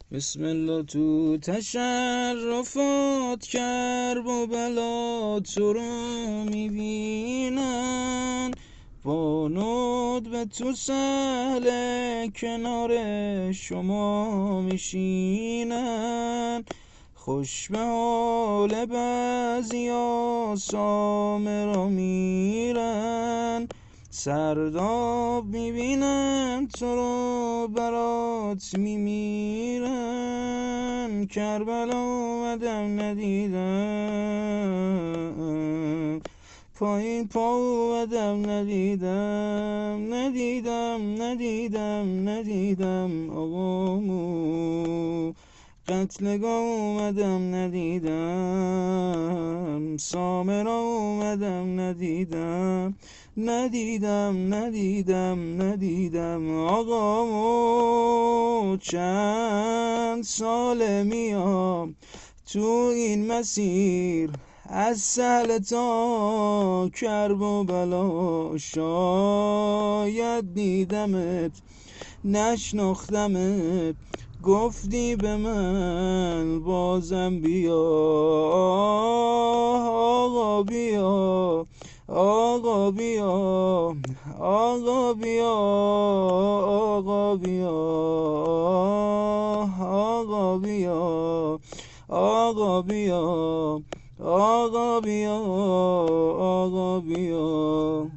بسم الله. تو تشرفات کرب و بلا تو رو میبینن، وانود به تو سهله کنار شما میشینن. خوش به حال بعضیا سامرا میرن، سرداب میبینن تو رو برات میمیرن. کربلا اومدم ندیدم، پایین پا اومدم ندیدم آقامو. قتلگاه اومدم ندیدم، سامرا اومدم ندیدم آقامو. چند سال میام تو این مسیر، از سهل تا کرب و بلا. شاید دیدمت نشناختمت، گفتی به من بازم بیا. آقا بیا، آقا بیا، آقا بیا، آقا بیا، آقا بیا، آقا بیا، آقا بیا، آقا بیا.